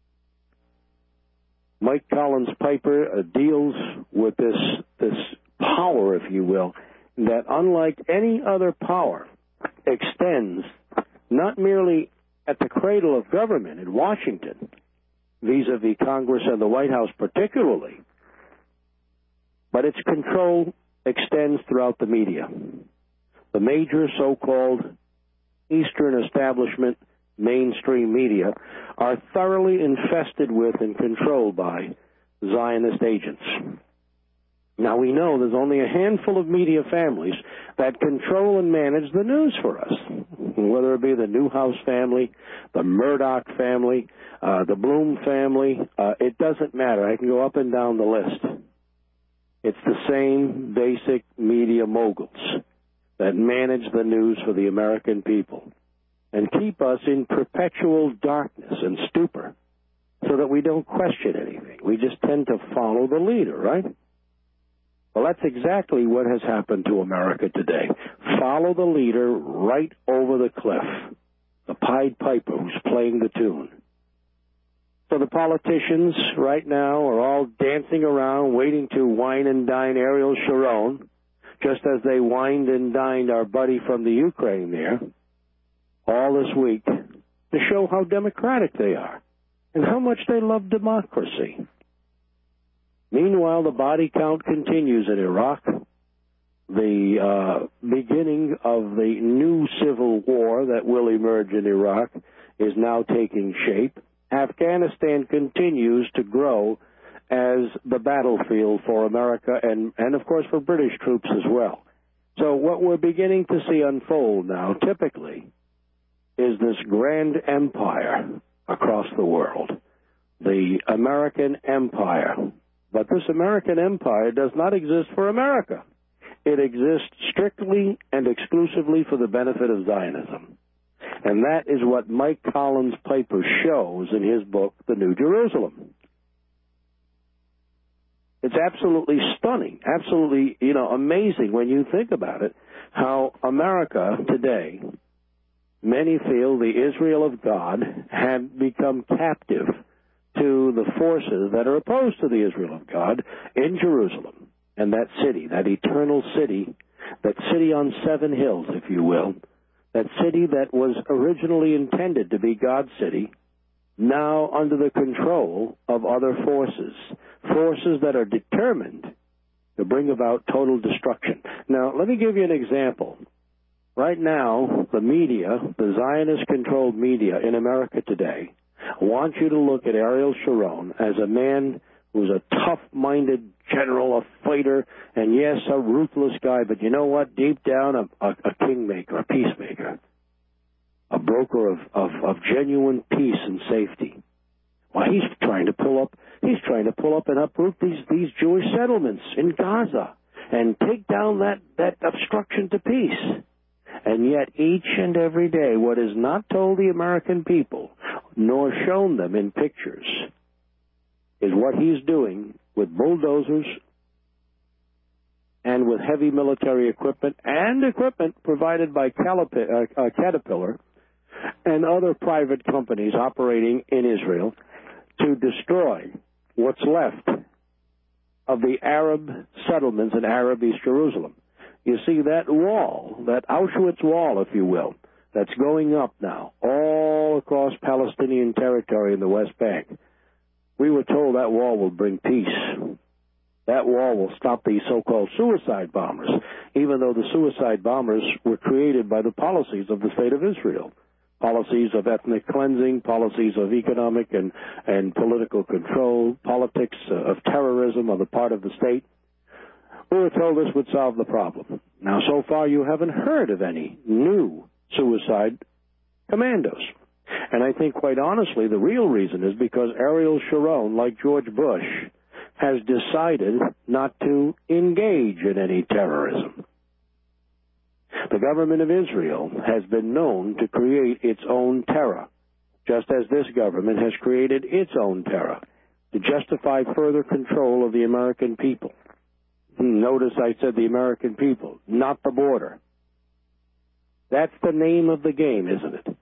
Mike Collins Piper uh, deals with this this power, if you will, that unlike any other power, extends not merely at the cradle of government in Washington, vis-a-vis Congress and the White House particularly, but its control extends throughout the media. The major so-called Eastern establishment mainstream media are thoroughly infested with and controlled by Zionist agents. Now, we know there's only a handful of media families that control and manage the news for us, whether it be the Newhouse family, the Murdoch family, uh, the Bloom family. Uh, it doesn't matter. I can go up and down the list. It's the same basic media moguls that manage the news for the American people and keep us in perpetual darkness and stupor so that we don't question anything. We just tend to follow the leader, right? Well, that's exactly what has happened to America today. Follow the leader right over the cliff, the Pied Piper who's playing the tune. So the politicians right now are all dancing around waiting to wine and dine Ariel Sharon, just as they wined and dined our buddy from the Ukraine there, all this week, to show how democratic they are and how much they love democracy. Meanwhile, the body count continues in Iraq. The uh, beginning of the new civil war that will emerge in Iraq is now taking shape. Afghanistan continues to grow as the battlefield for America and, and, of course, for British troops as well. So what we're beginning to see unfold now, typically, is this grand empire across the world, the American empire. But this American empire does not exist for America. It exists strictly and exclusively for the benefit of Zionism. And that is what Mike Collins Piper shows in his book, The New Jerusalem. It's absolutely stunning, absolutely, you know, amazing when you think about it, how America today, many feel the Israel of God had become captive to the forces that are opposed to the Israel of God in Jerusalem. And that city, that eternal city, that city on seven hills, if you will, that city that was originally intended to be God's city, now under the control of other forces, forces that are determined to bring about total destruction. Now, let me give you an example. Right now, the media, the Zionist-controlled media in America today, want you to look at Ariel Sharon as a man who's a tough-minded general, a fighter, and yes, a ruthless guy, but you know what? Deep down, a, a, a kingmaker, a peacemaker, a broker of, of, of genuine peace and safety. Well, he's trying to pull up, he's trying to pull up and uproot these, these Jewish settlements in Gaza and take down that, that obstruction to peace. And yet, each and every day, what is not told the American people, nor shown them in pictures, is what he's doing with bulldozers and with heavy military equipment and equipment provided by Caterpillar and other private companies operating in Israel to destroy what's left of the Arab settlements in Arab East Jerusalem. You see, that wall, that Auschwitz wall, if you will, that's going up now all across Palestinian territory in the West Bank, we were told that wall will bring peace. That wall will stop these so-called suicide bombers, even though the suicide bombers were created by the policies of the State of Israel, policies of ethnic cleansing, policies of economic and, and political control, politics of terrorism on the part of the state. We were told this would solve the problem. Now, so far, you haven't heard of any new suicide commandos. And I think, quite honestly, the real reason is because Ariel Sharon, like George Bush, has decided not to engage in any terrorism. The government of Israel has been known to create its own terror, just as this government has created its own terror to justify further control of the American people. Notice I said the American people, not the border. That's the name of the game, isn't it?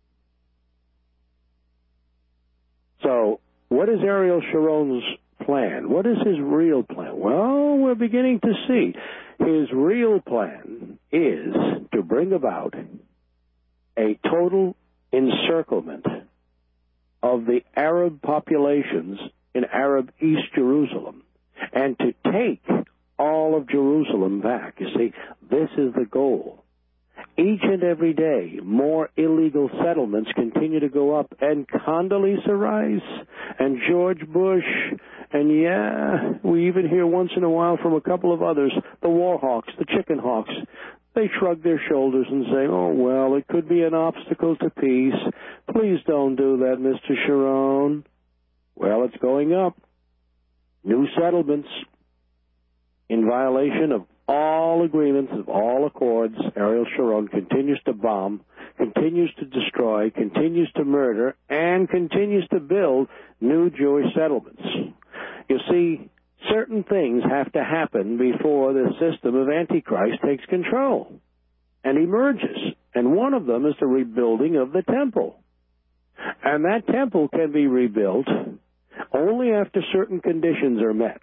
So, what is Ariel Sharon's plan? What is his real plan? Well, we're beginning to see. His real plan is to bring about a total encirclement of the Arab populations in Arab East Jerusalem and to take all of Jerusalem back. You see, this is the goal. Each and every day, more illegal settlements continue to go up, and Condoleezza Rice and George Bush, and yeah, we even hear once in a while from a couple of others, the war hawks, the chicken hawks. They shrug their shoulders and say, oh, well, it could be an obstacle to peace. Please don't do that, Mister Sharon. Well, it's going up. New settlements in violation of all agreements, of all accords, Ariel Sharon continues to bomb, continues to destroy, continues to murder, and continues to build new Jewish settlements. You see, certain things have to happen before the system of Antichrist takes control and emerges. And one of them is the rebuilding of the temple. And that temple can be rebuilt only after certain conditions are met.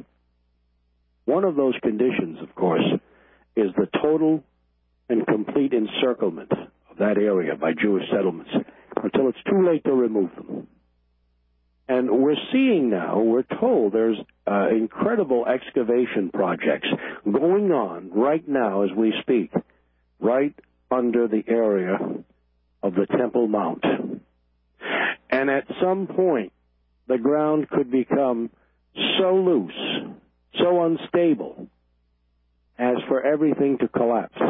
One of those conditions, of course, is the total and complete encirclement of that area by Jewish settlements until it's too late to remove them. And we're seeing now, we're told there's uh, incredible excavation projects going on right now as we speak, right under the area of the Temple Mount. And at some point, the ground could become so loose, so unstable, as for everything to collapse.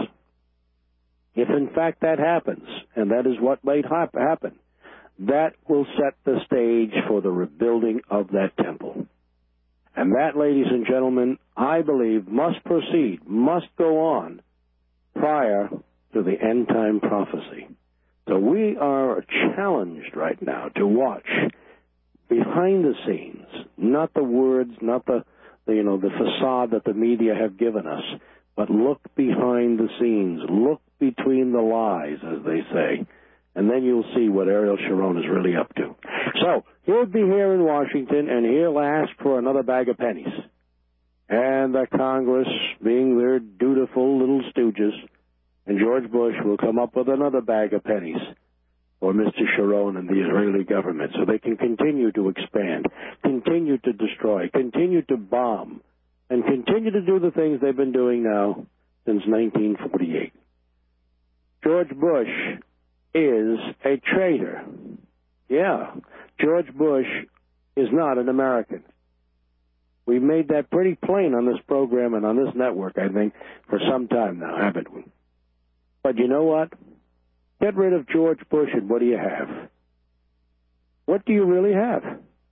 If in fact that happens, and that is what might happen, that will set the stage for the rebuilding of that temple. And that, ladies and gentlemen, I believe must proceed, must go on prior to the end-time prophecy. So we are challenged right now to watch behind the scenes, not the words, not the, the you know, the facade that the media have given us, but look behind the scenes, look between the lies, as they say, and then you'll see what Ariel Sharon is really up to. So he'll be here in Washington, and he'll ask for another bag of pennies. And the Congress, being their dutiful little stooges, and George Bush will come up with another bag of pennies for Mister Sharon and the Israeli government so they can continue to expand, continue to destroy, continue to bomb, and continue to do the things they've been doing now since nineteen forty-eight. George Bush is a traitor. Yeah, George Bush is not an American. We've made that pretty plain on this program and on this network, I think, for some time now, haven't we? But you know what? Get rid of George Bush and what do you have? What do you really have?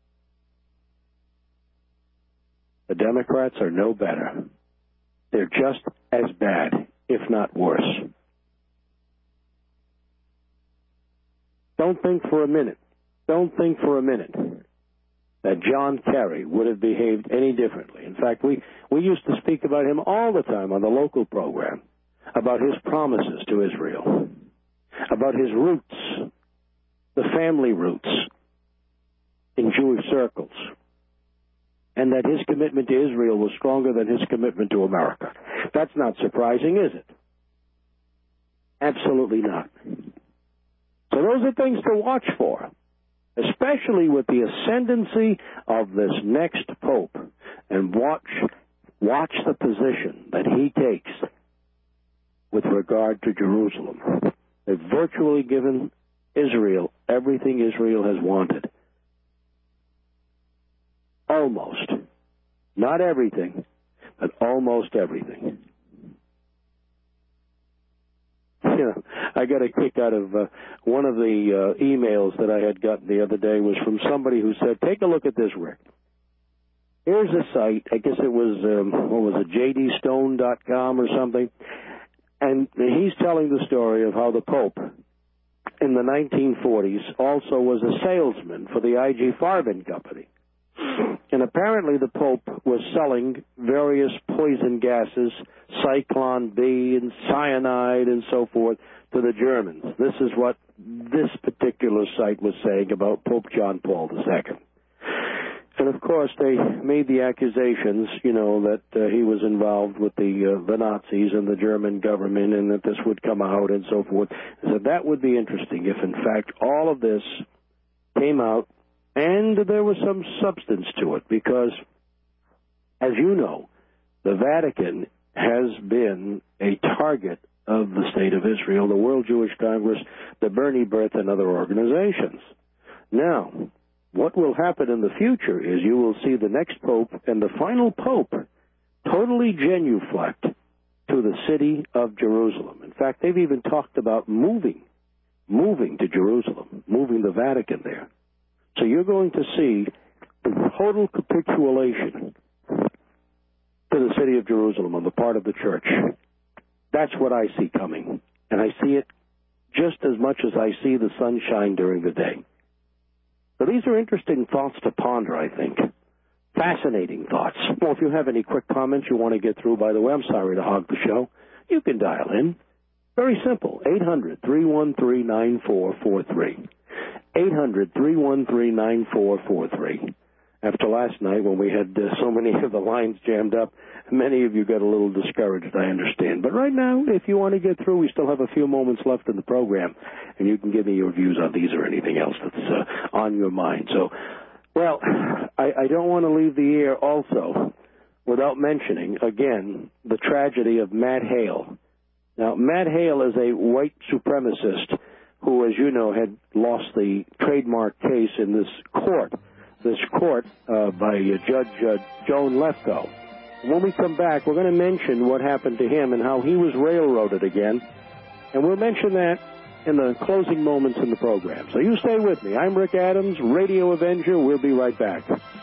The Democrats are no better. They're just as bad, if not worse. Don't think for a minute, don't think for a minute that John Kerry would have behaved any differently. In fact, we, we used to speak about him all the time on the local program, about his promises to Israel, about his roots, the family roots in Jewish circles, and that his commitment to Israel was stronger than his commitment to America. That's not surprising, is it? Absolutely not. So those are things to watch for, especially with the ascendancy of this next pope, and watch, watch the position that he takes with regard to Jerusalem. They've virtually given Israel everything Israel has wanted. Almost. Not everything, but almost everything. You know, I got a kick out of uh, one of the uh, emails that I had gotten the other day was from somebody who said, take a look at this, Rick. Here's a site, I guess it was, um, what was it, j d stone dot com or something, and he's telling the story of how the Pope in the nineteen forties also was a salesman for the I G Farben Company. And apparently the Pope was selling various poison gases, Cyclone B and cyanide and so forth, to the Germans. This is what this particular site was saying about Pope John Paul the Second. And of course they made the accusations, you know, that uh, he was involved with the, uh, the Nazis and the German government and that this would come out and so forth. So that would be interesting if in fact all of this came out and there was some substance to it, because, as you know, the Vatican has been a target of the State of Israel, the World Jewish Congress, the Bernie Birth, and other organizations. Now, what will happen in the future is you will see the next pope and the final pope totally genuflect to the city of Jerusalem. In fact, they've even talked about moving, moving to Jerusalem, moving the Vatican there. So you're going to see the total capitulation to the city of Jerusalem on the part of the church. That's what I see coming. And I see it just as much as I see the sunshine during the day. So these are interesting thoughts to ponder, I think. Fascinating thoughts. Well, if you have any quick comments you want to get through, by the way, I'm sorry to hog the show, you can dial in. Very simple, eight hundred, three one three, nine four four three. eight hundred, three one three, nine four four three. After last night when we had uh, so many of the lines jammed up, many of you got a little discouraged, I understand. But right now, if you want to get through, we still have a few moments left in the program, and you can give me your views on these or anything else that's uh, on your mind. So, well, I, I don't want to leave the air also without mentioning, again, the tragedy of Matt Hale. Now, Matt Hale is a white supremacist who, as you know, had lost the trademark case in this court, this court uh, by uh, Judge uh, Joan Lefkoe. When we come back, we're going to mention what happened to him and how he was railroaded again, and we'll mention that in the closing moments in the program. So you stay with me. I'm Rick Adams, Radio Avenger. We'll be right back.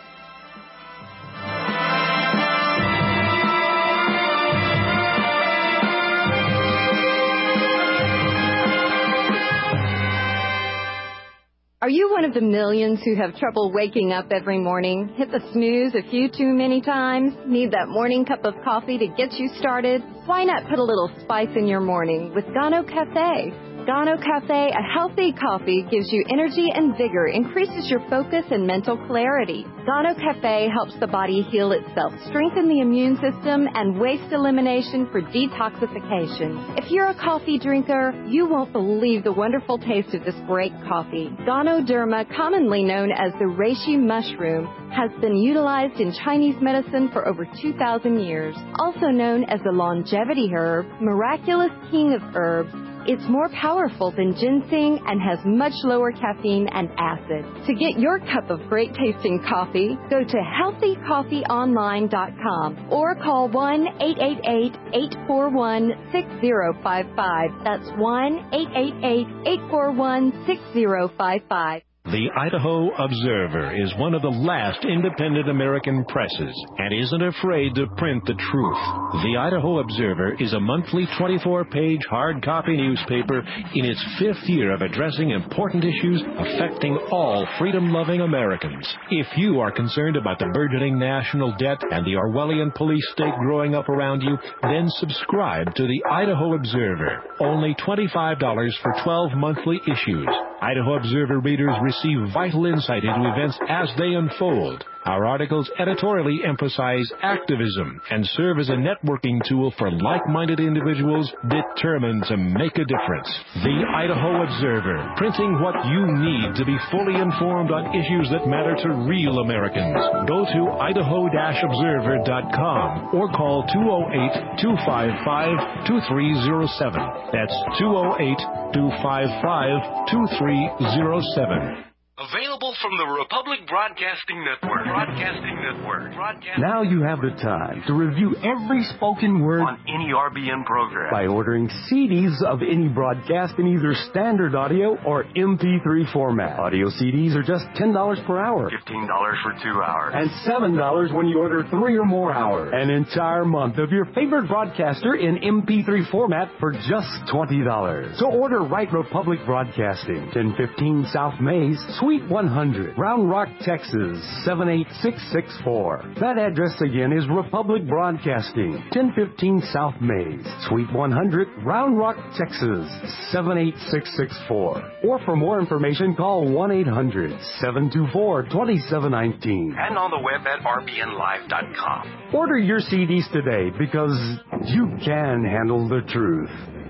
Are you one of the millions who have trouble waking up every morning? Hit the snooze a few too many times? Need that morning cup of coffee to get you started? Why not put a little spice in your morning with Gano Cafe? Gano Cafe, a healthy coffee, gives you energy and vigor, increases your focus and mental clarity. Gano Cafe helps the body heal itself, strengthen the immune system, and waste elimination for detoxification. If you're a coffee drinker, you won't believe the wonderful taste of this great coffee. Ganoderma, commonly known as the reishi mushroom, has been utilized in Chinese medicine for over two thousand years. Also known as the longevity herb, miraculous king of herbs, it's more powerful than ginseng and has much lower caffeine and acid. To get your cup of great tasting coffee, go to healthy coffee online dot com or call one eight eight eight, eight four one, six zero five five. That's one eight eight eight, eight four one, six zero five five. The Idaho Observer is one of the last independent American presses and isn't afraid to print the truth. The Idaho Observer is a monthly twenty-four page hard copy newspaper in its fifth year of addressing important issues affecting all freedom-loving Americans. If you are concerned about the burgeoning national debt and the Orwellian police state growing up around you, then subscribe to the Idaho Observer. Only twenty-five dollars for twelve monthly issues. Idaho Observer readers receive vital insight into events as they unfold. Our articles editorially emphasize activism and serve as a networking tool for like-minded individuals determined to make a difference. The Idaho Observer, printing what you need to be fully informed on issues that matter to real Americans. Go to idaho observer dot com or call two oh eight, two five five, two three oh seven. That's two oh eight, two five five, two three oh seven. Available from the Republic Broadcasting Network. Broadcasting Network. Broadcasting Now you have the time to review every spoken word on any R B N program by ordering C Ds of any broadcast in either standard audio or M P three format. Audio C Ds are just ten dollars per hour. fifteen dollars for two hours. And seven dollars when you order three or more hours. An entire month of your favorite broadcaster in M P three format for just twenty dollars. So order right Republic Broadcasting, ten fifteen South Mays, Suite one hundred, Round Rock, Texas, seven eight six six four. That address again is Republic Broadcasting, ten fifteen South Mays, Suite one hundred, Round Rock, Texas, seven eight six six four. Or for more information, call one eight hundred, seven two four, two seven one nine. And on the web at r b n live dot com. Order your C Ds today because you can handle the truth.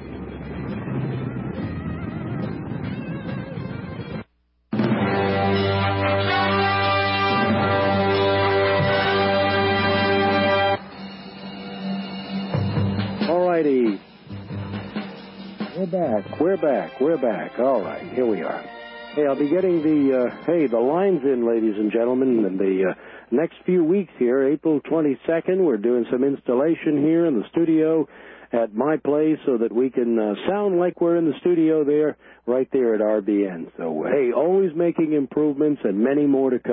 We're back. We're back. We're back. All right. Here we are. Hey, I'll be getting the, uh, hey, the lines in, ladies and gentlemen, in the uh, next few weeks here. April twenty-second, we're doing some installation here in the studio at my place so that we can uh, sound like we're in the studio there, right there at R B N. So, hey, always making improvements and many more to come.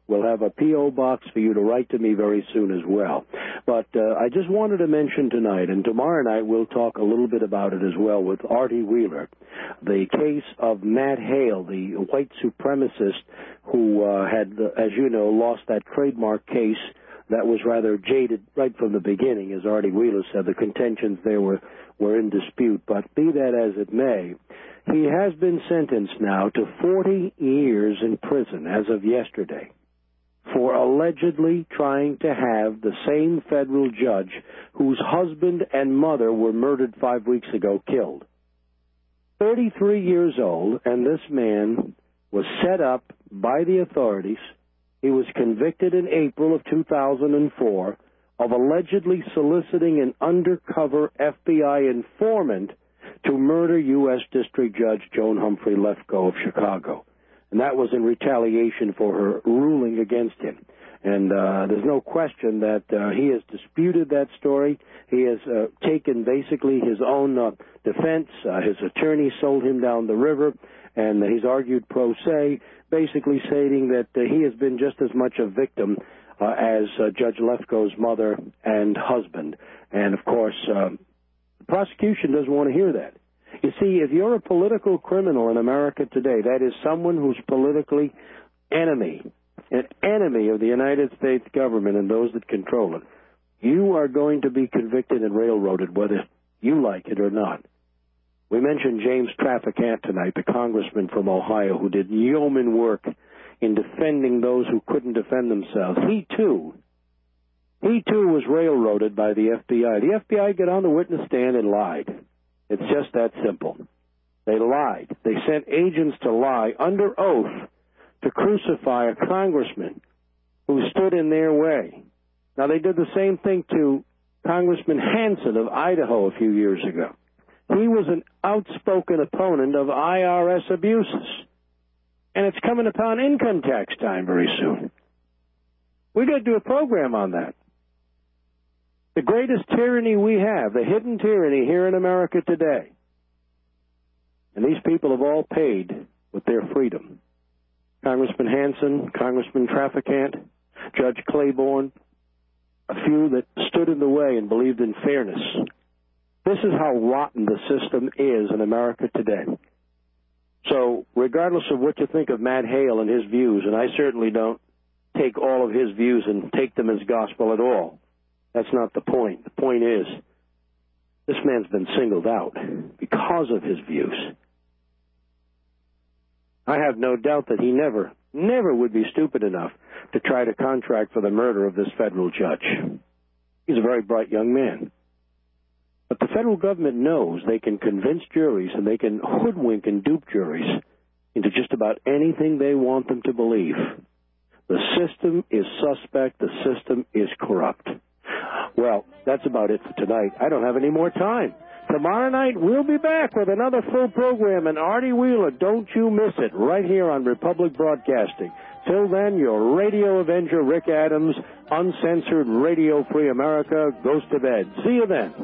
We'll have a P O box for you to write to me very soon as well. But uh, I just wanted to mention tonight, and tomorrow night we'll talk a little bit about it as well with Artie Wheeler, the case of Matt Hale, the white supremacist who uh, had, uh, as you know, lost that trademark case that was rather jaded right from the beginning. As Artie Wheeler said, the contentions there were, were in dispute. But be that as it may, he has been sentenced now to forty years in prison as of yesterday for allegedly trying to have the same federal judge whose husband and mother were murdered five weeks ago killed. thirty-three years old, and this man was set up by the authorities. He was convicted in April of two thousand four of allegedly soliciting an undercover F B I informant to murder U S District Judge Joan Humphrey Lefkoe of Chicago. And that was in retaliation for her ruling against him. And uh, there's no question that uh, he has disputed that story. He has uh, taken basically his own uh, defense. Uh, his attorney sold him down the river, and he's argued pro se, basically stating that uh, he has been just as much a victim uh, as uh, Judge Lefkoe's mother and husband. And, of course, uh, the prosecution doesn't want to hear that. You see, if you're a political criminal in America today, that is someone who's politically enemy, an enemy of the United States government and those that control it, you are going to be convicted and railroaded whether you like it or not. We mentioned James Traficant tonight, the congressman from Ohio who did yeoman work in defending those who couldn't defend themselves. He, too, he, too, was railroaded by the F B I. The F B I got on the witness stand and lied. It's just that simple. They lied. They sent agents to lie under oath to crucify a congressman who stood in their way. Now, they did the same thing to Congressman Hansen of Idaho a few years ago. He was an outspoken opponent of I R S abuses. And it's coming upon income tax time very soon. We've got to do a program on that. The greatest tyranny we have, the hidden tyranny here in America today. And these people have all paid with their freedom. Congressman Hansen, Congressman Traficant, Judge Claiborne, a few that stood in the way and believed in fairness. This is how rotten the system is in America today. So, regardless of what you think of Matt Hale and his views, and I certainly don't take all of his views and take them as gospel at all. That's not the point. The point is, this man's been singled out because of his views. I have no doubt that he never, never would be stupid enough to try to contract for the murder of this federal judge. He's a very bright young man. But the federal government knows they can convince juries and they can hoodwink and dupe juries into just about anything they want them to believe. The system is suspect. The system is corrupt. Well, that's about it for tonight. I don't have any more time. Tomorrow night, we'll be back with another full program, and Artie Wheeler, don't you miss it, right here on Republic Broadcasting. Till then, your radio avenger, Rick Adams, uncensored Radio Free America, goes to bed. See you then.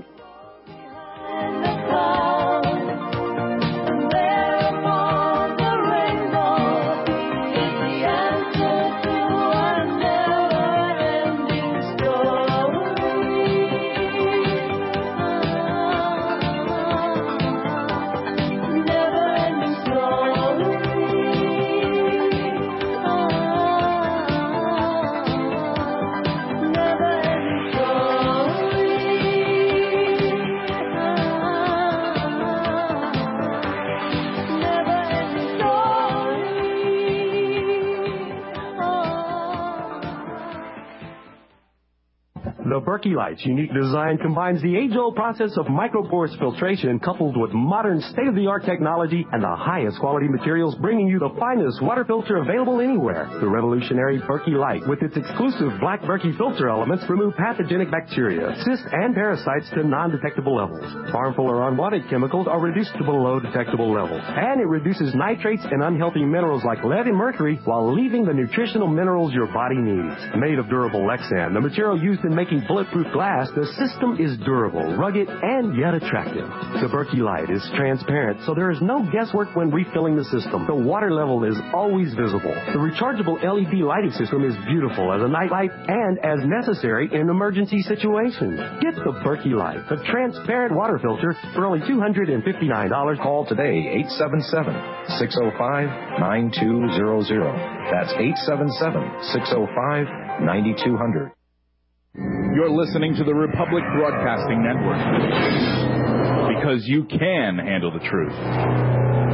The Berkey Light's unique design combines the age-old process of microporous filtration coupled with modern state-of-the-art technology and the highest quality materials, bringing you the finest water filter available anywhere. The revolutionary Berkey Light, with its exclusive black Berkey filter elements, remove pathogenic bacteria, cysts, and parasites to non-detectable levels. Harmful or unwanted chemicals are reduced to below detectable levels. And it reduces nitrates and unhealthy minerals like lead and mercury while leaving the nutritional minerals your body needs. Made of durable Lexan, the material used in making featuring bulletproof glass, the system is durable, rugged, and yet attractive. The Berkey Light is transparent, so there is no guesswork when refilling the system. The water level is always visible. The rechargeable L E D lighting system is beautiful as a nightlight and as necessary in emergency situations. Get the Berkey Light, the transparent water filter, for only two hundred fifty-nine dollars. Call today, eight seven seven, six oh five, nine two zero zero. That's eight seven seven, six oh five, nine two zero zero. You're listening to the Republic Broadcasting Network. Because you can handle the truth.